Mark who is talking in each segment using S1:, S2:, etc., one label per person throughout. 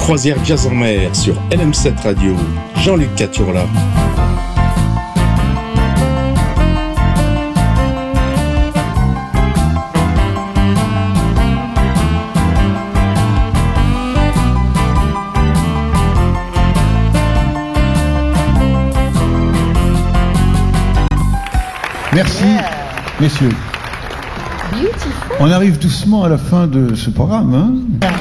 S1: Croisière Jazz en mer sur LM7 Radio. Jean-Luc Caturla.
S2: Merci, messieurs.
S3: Beautiful.
S2: On arrive doucement à la fin de ce programme, hein?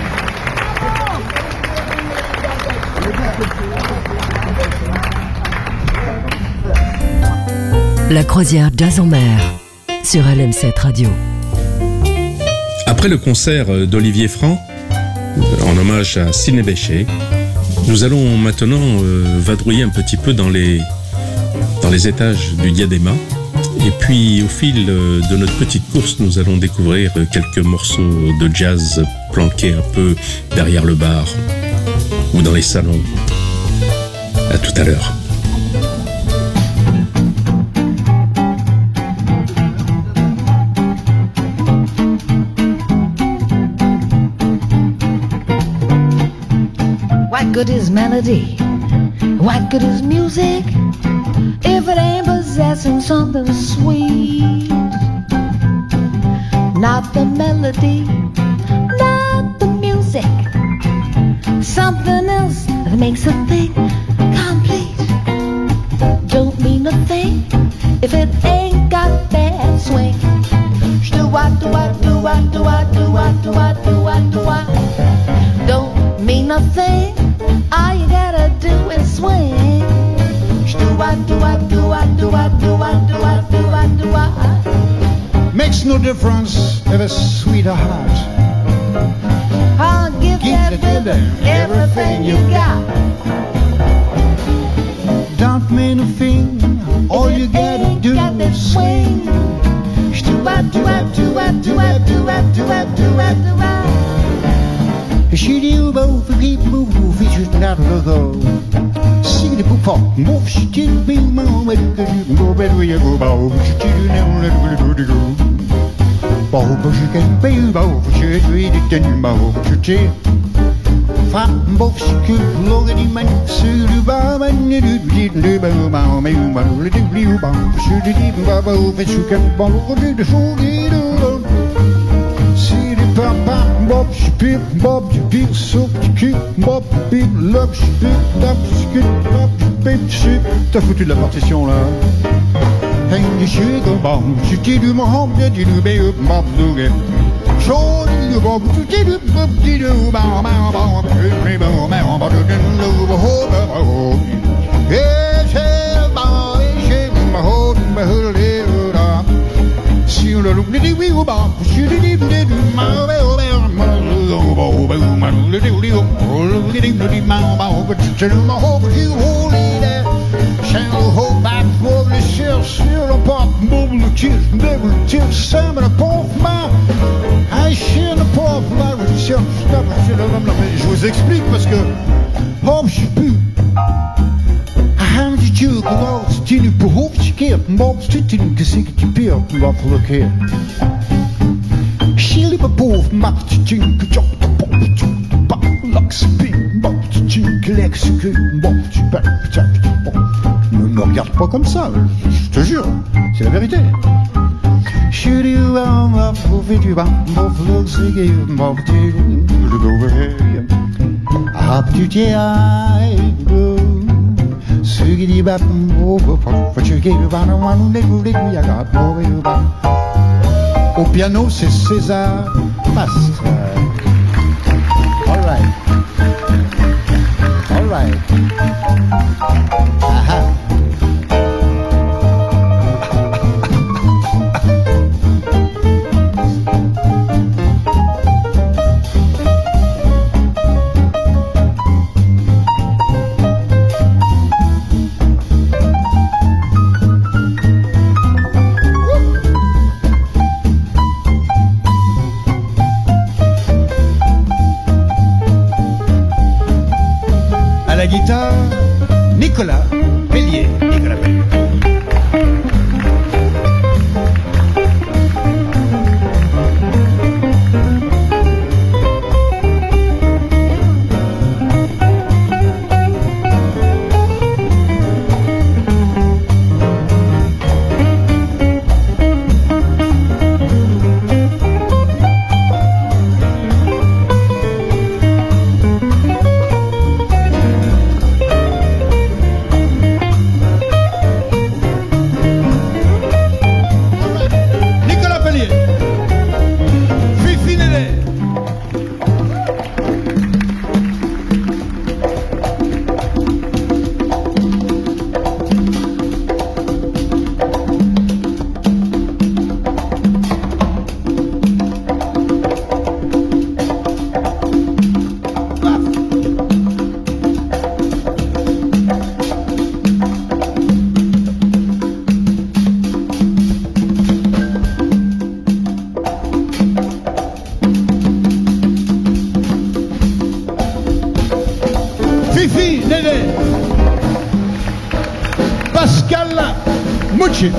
S4: La croisière Jazz en mer sur LM7 Radio.
S1: Après le concert d'Olivier Franck, en hommage à Sidney Bechet, nous allons maintenant vadrouiller un petit peu dans les étages du Diadema. Et puis, au fil de notre petite course, nous allons découvrir quelques morceaux de jazz planqués un peu derrière le bar ou dans les salons. À tout à l'heure.
S3: What good is melody? What good is music? If it ain't possessing something sweet. Not the melody, not the music. Something else that makes a thing complete. Don't mean a thing if it ain't got that swing. Do what, do what, do what, do what, do what, do what, do what, do what. Don't mean a thing. All you gotta do is swing. Do what, do what, do what, do what, do what, do what, do what, do what.
S2: Makes no difference if it's sweet or hot.
S3: I'll give that rhythm everything you got.
S2: Don't mean a thing. All you gotta do is swing.
S3: Do what, do what, do what, do what, do what, do what, do what, do what.
S2: She do both keep moving, features not to go. See the book for move, she did be my way to go better you go bow. She did never let go to go. Bow, but she can't be bow, she read it in bow, she did. Fat both she could look at him and see the bow and you didn't do bow, maybe one little blue bow. She did even bow, but she can't bow, did the show get alone. See the papa, bob, she pip, bob, she pip, soap, she keep, bob, she pip, love, she pip, dap, she keep, bob, she pip, she. T'as foutu de la partition là. Hey, you shake a bomb, she did do my home, did you do be up, bob, do it. Show you bob, she did up, bob, did you bow, bow, bow, bow, bow, bow, bow, didn't love a whole, bow. Yes, hey, bow, shake my whole, my whole, she looked at the wheel bar, she didn't do my bell, but she turned my whole, but you hold it there. Shall hold back for the shell, shell apart, mobile kids, never till salmon upon my. I share the pop, like a shell, stop, je vous explique parce que, oh, je sais plus. Hand je geloof, die nu behoeftskeert, mop zit in gezicht je beeld, wat verkeerd. Schilly bepoef, maakt je tjink, job, de pop, bak, laks, ping, bop, tjink, lex, kun, bop, bak, tjak, bop. Ne me regarde pas comme ça, je te jure, c'est la vérité. Schilly bam, bop, bop, bam, bop, laks, ping, bop, tjink, le go away. Hap tu tjai, go. Sugidi bap over for you gave one little yaga over. Au piano c'est César Mastre. All right. All right. Aha. Guitare, Nicolas Pellier. Nicolas Pellier. Nédé, Pascal Mucci.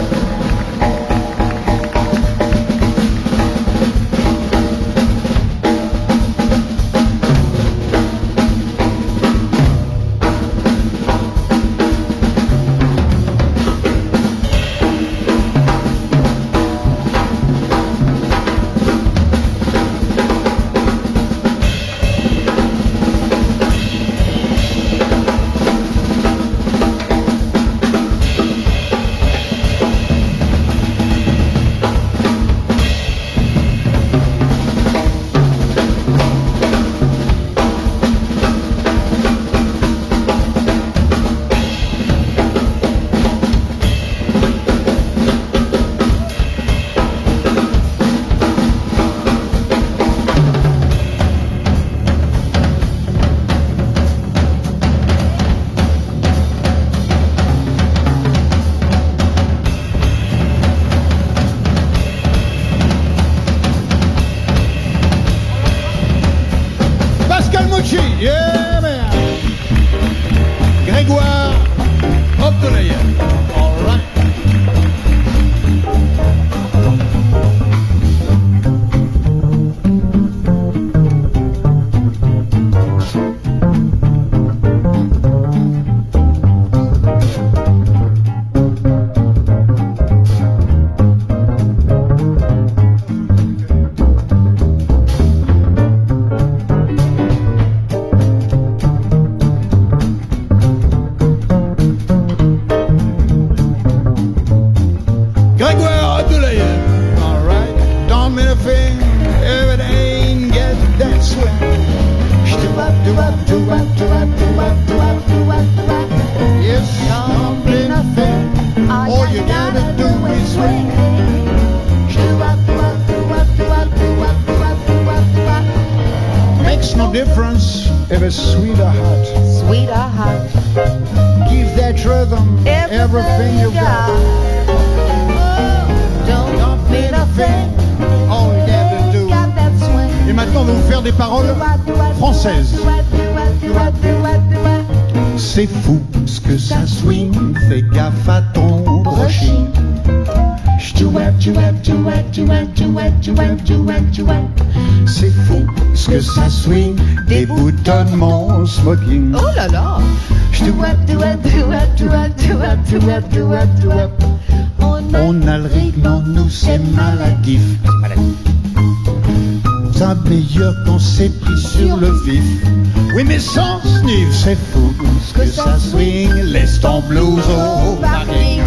S2: Yeah, man. Grégoire Obdolayev. All right. Difference if it's sweet or hot.
S3: Sweet or hot.
S2: Give that rhythm everything you've got.
S3: Don't mean a thing.
S2: All you got to do. Et maintenant, on va vous faire des paroles françaises. C'est fou ce que ça swing. Fais gaffe à ton brushing. C'est fou ce que ça swing, déboutonne mon smoking.
S3: Oh là là.
S2: On a le rythme en nous, c'est maladif. Ça meilleur qu'on s'est pris sur le vif. Oui mais sans sniff, c'est fou ce que ça swing, laisse ton blues au parking.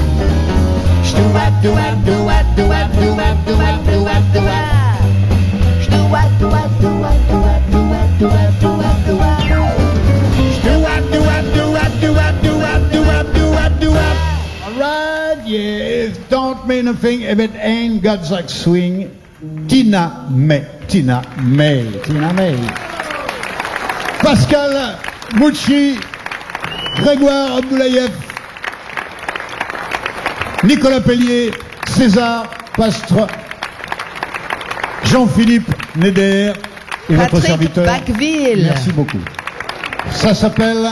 S2: Alright, yeah, it don't mean a thing if it ain't got like swing. Tina May. Pascal Mucci, Grégoire Obdolayev, Nicolas Pellier, César Pastre, Jean-Philippe Néder et
S3: Patrick
S2: votre serviteur.
S3: Bacqueville.
S2: Merci beaucoup. Ça s'appelle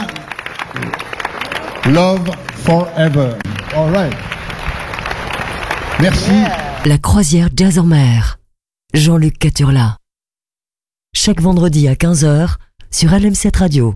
S2: Love Forever. All right. Merci.
S4: La croisière jazz en mer. Jean-Luc Caturla. Chaque vendredi à 15h sur LM7 Radio.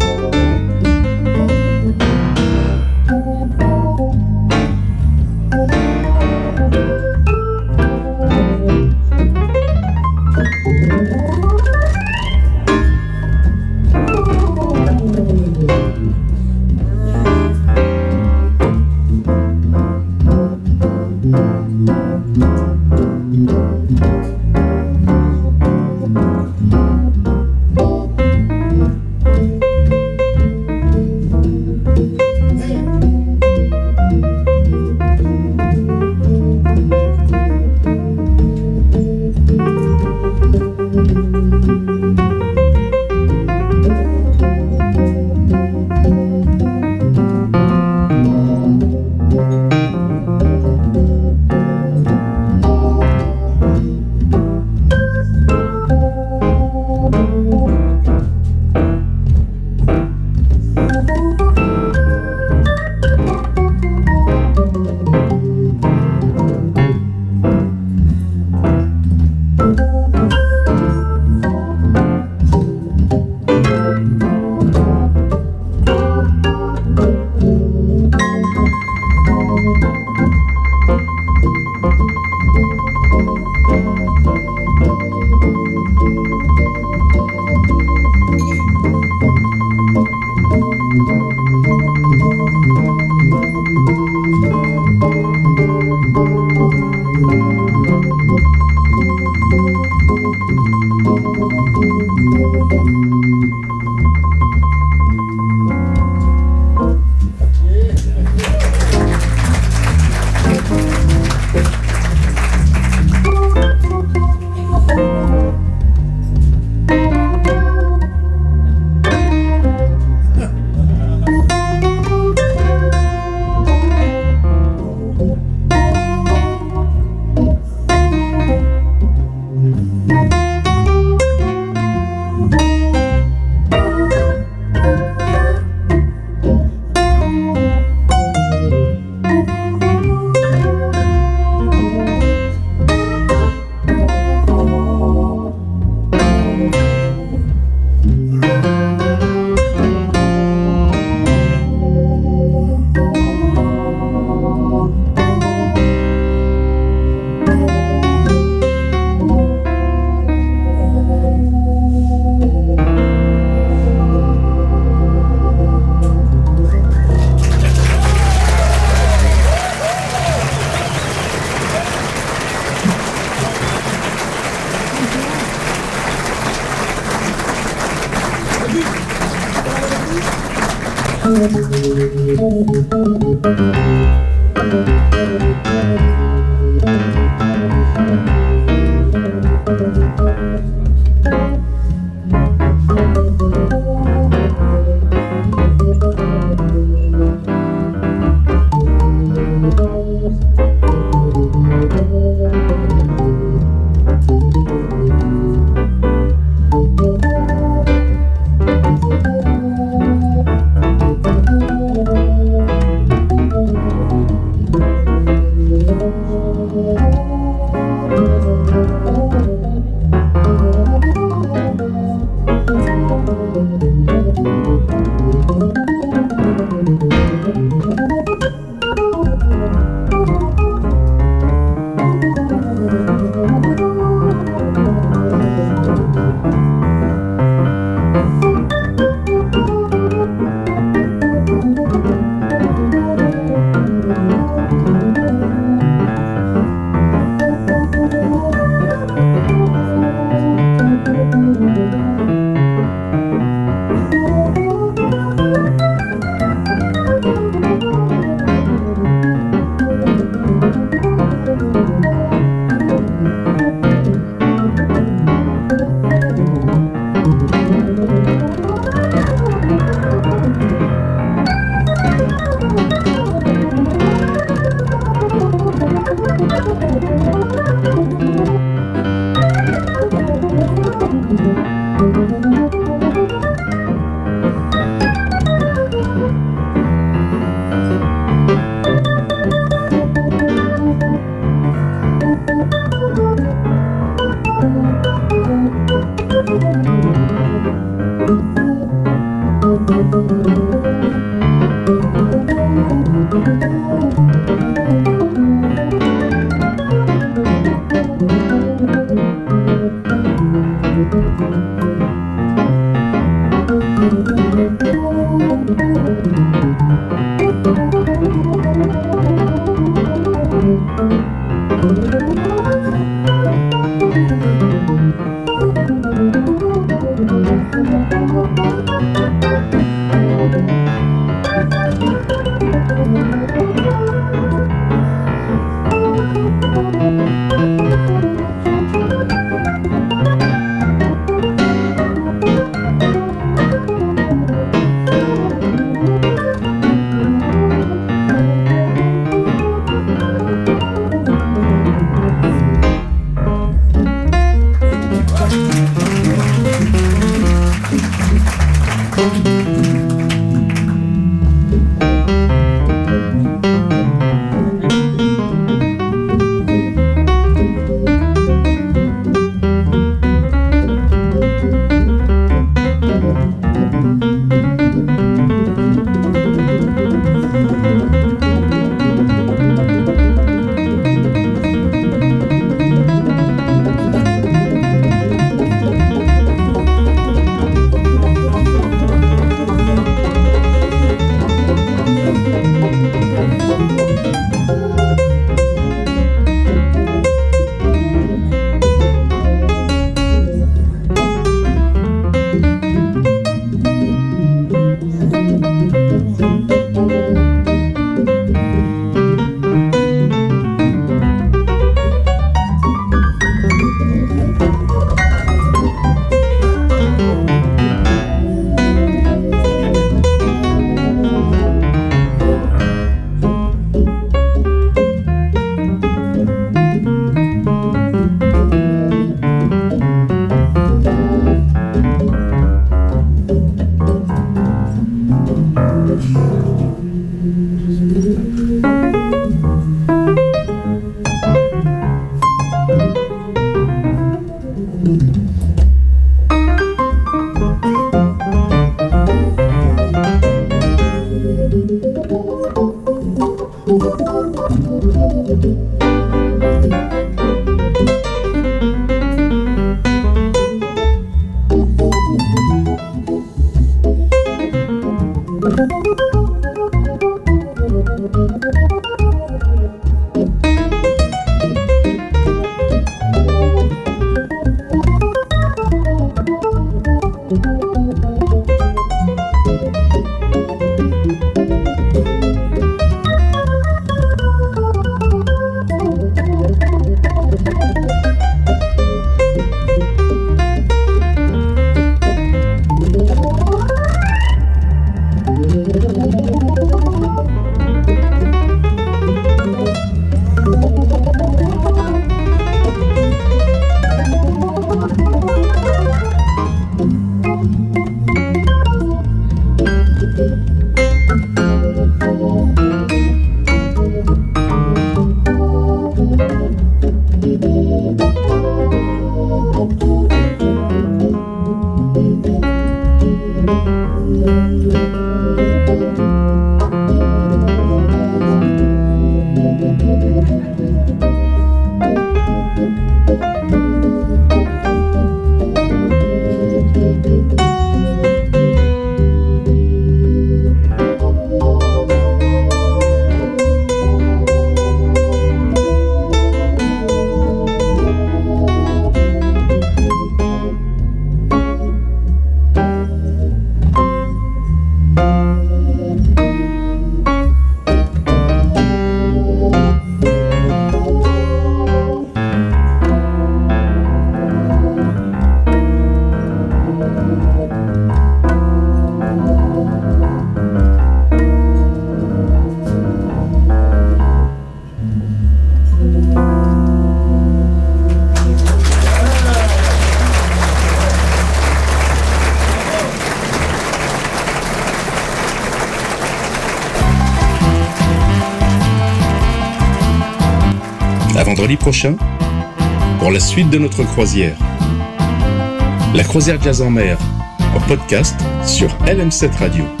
S1: À vendredi prochain pour la suite de notre croisière. La croisière Jazz en mer en podcast sur LM7 Radio.